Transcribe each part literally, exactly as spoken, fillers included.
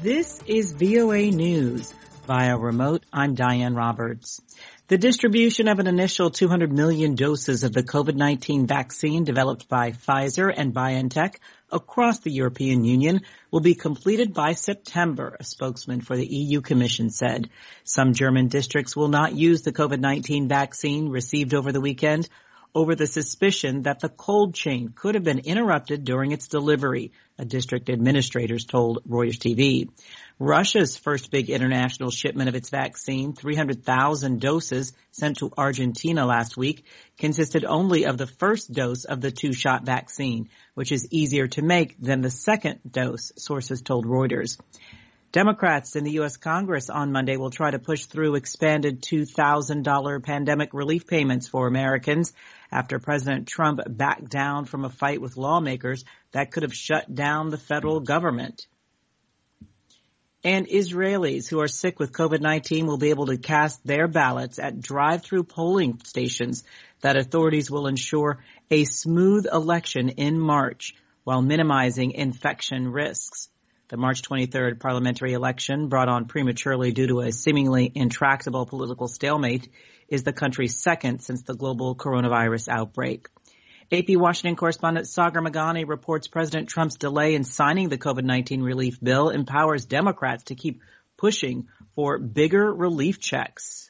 This is V O A News. Via remote, I'm Diane Roberts. The distribution of an initial two hundred million doses of the COVID nineteen vaccine developed by Pfizer and BioNTech across the European Union will be completed by September, a spokesman for the E U Commission said. Some German districts will not use the COVID nineteen vaccine received over the weekend over the suspicion that the cold chain could have been interrupted during its delivery, a district administrators told Reuters T V. Russia's first big international shipment of its vaccine, three hundred thousand doses sent to Argentina last week, consisted only of the first dose of the two-shot vaccine, which is easier to make than the second dose, sources told Reuters. Democrats in the U S Congress on Monday will try to push through expanded two thousand dollars pandemic relief payments for Americans after President Trump backed down from a fight with lawmakers that could have shut down the federal government. And Israelis who are sick with COVID nineteen will be able to cast their ballots at drive-through polling stations that authorities will ensure a smooth election in March while minimizing infection risks. The March twenty-third parliamentary election, brought on prematurely due to a seemingly intractable political stalemate, is the country's second since the global coronavirus outbreak. A P Washington correspondent Sagar Meghani reports President Trump's delay in signing the COVID nineteen relief bill empowers Democrats to keep pushing for bigger relief checks.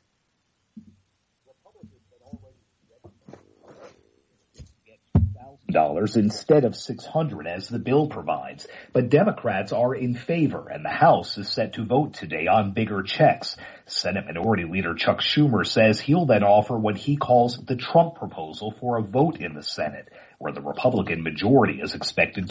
Dollars instead of six hundred as the bill provides. But Democrats are in favor, and the House is set to vote today on bigger checks. Senate Minority Leader Chuck Schumer says he'll then offer what he calls the Trump proposal for a vote in the Senate, where the Republican majority is expected